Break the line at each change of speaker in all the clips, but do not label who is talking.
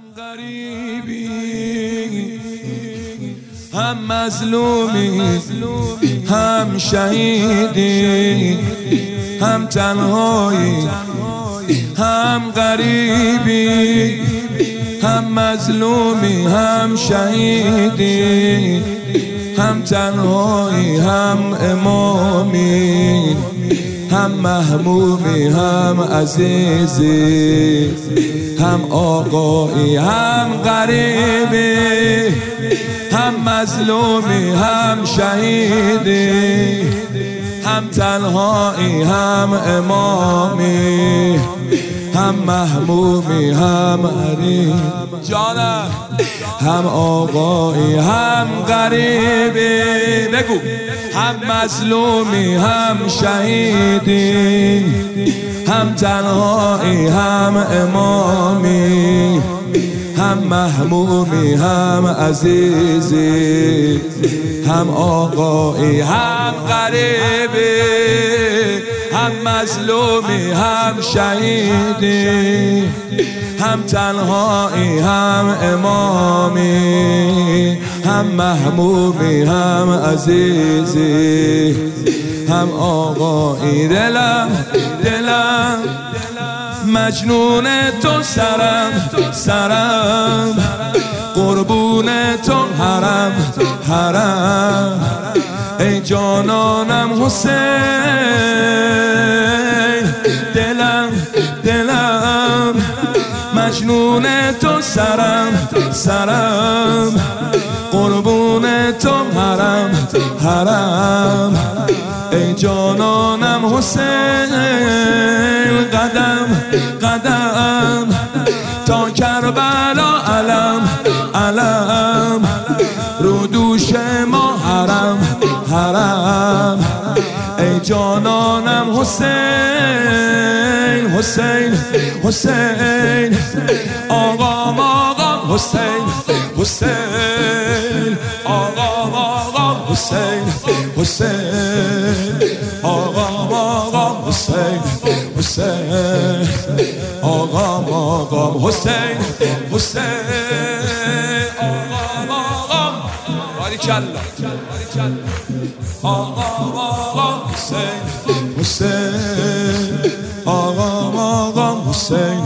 غریبی هم مظلومی هم شهیدی هم تنهایی هم غریبی هم مظلومی هم شهیدی هم تنهایی هم امامی هم محمومی هم عزیزی هم آقایی هم غریبی هم مظلومی هم شهیدی هم تنهایی هم امامی هم محمومی هم عریب جانم هم آقایی هم غریبی بگو هم مظلومی هم شهیدی هم تنهایی هم امامی هم محمومی هم عزیزی هم آقایی هم غریبی هم مظلومی هم شهیدی هم تنهایی هم امامی هم محمومی هم عزیزی هم آقایی دلم مجنون تو سرم قربون تو حرم ای جانانم حسین دلم مجنون تو سرم قربون تو حرم ای جانانم حسین قدم تا کربلا علم رو دوش ما حرم ای جانانم حسین آقام حسین آقام حسین آقام حسین آقام حسین آقام باریکالله آقام حسین آقام حسین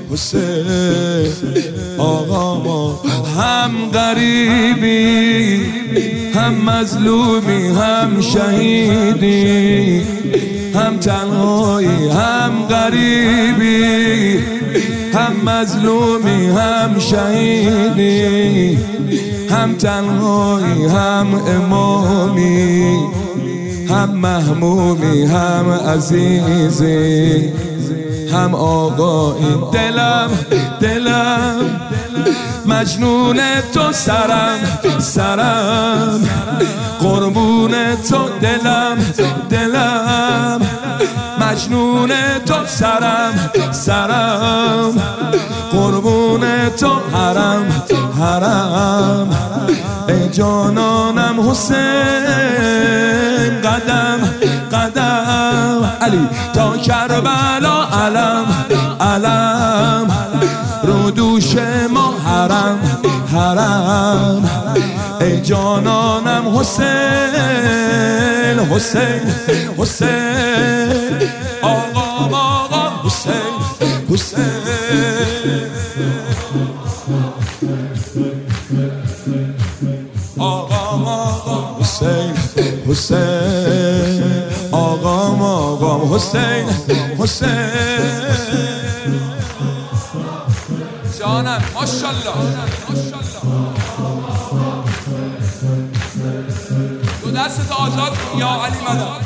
آقام هم غریبی هم مظلومی هم شهیدی هم تنهایی هم غریبی هم مظلومی هم شهیدی هم تنهایی هم امامی هم محمومی هم عزیزی هم آقایی دلم مجنون تو سرم قربون تو دلم مجنون تو سرم قربون تو حرم ای جانانم حسین قدم علی تا کربلا علم رو دوش ما حرم ای جانانم حسین آقام حسین آقام حسین جانم ماشاءالله دو دست آزاد یا علی مدد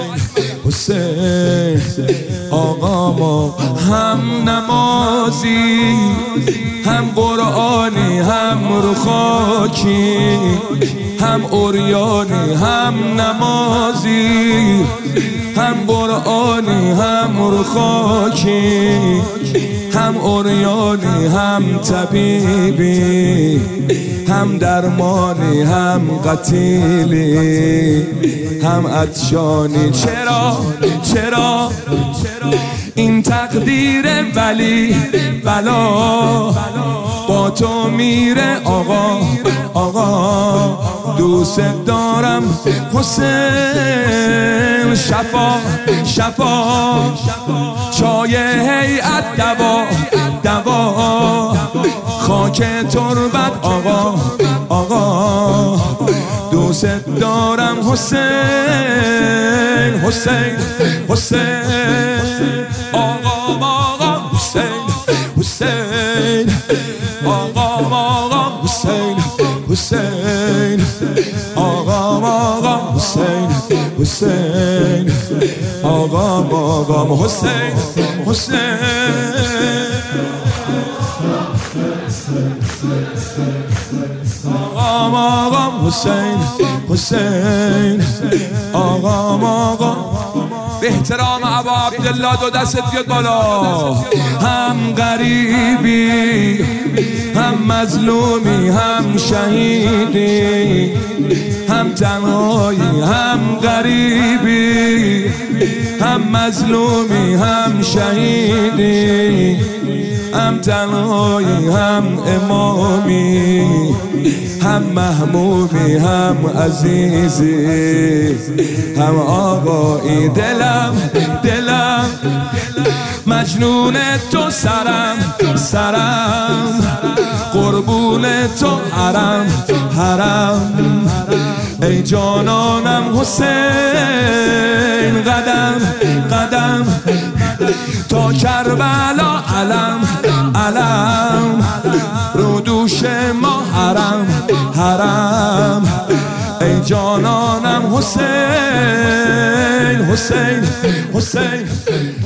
حسین آقام هم نمازی هم قرآنی هم رو خاکی هم عریانی هم نمازی هم قرآنی هم رو خاکی هم عریانی هم طبیبی هم درمانی هم قتیلی هم عطشانی چرا این تقدیر ولی بلا با تو میره آقا آقا دوست دارم حسین شفا شفا چای هیئت دوا دوا خاک تربت آقا آقا دوست دارم حسین حسین حسین آقا آقا حسین حسین آقا آقا حسین حسین آقا آقا حسین حسین آقا آقا حسین حسین آقا حسین حسین آقا به احترام ابا عبدالله دو دستت بیاد بالا هم غریبی هم مظلومی هم شهیدی هم تنهایی هم غریبی هم مظلومی هم شهیدی هم تنهایی هم امامی هم محمومی هم عزیزی هم آقایی دلم مجنون تو سرم قربون تو حرم ای جانانم حسین قدم تا کربلا علم رو دوش ما حرم ای جانانم حسین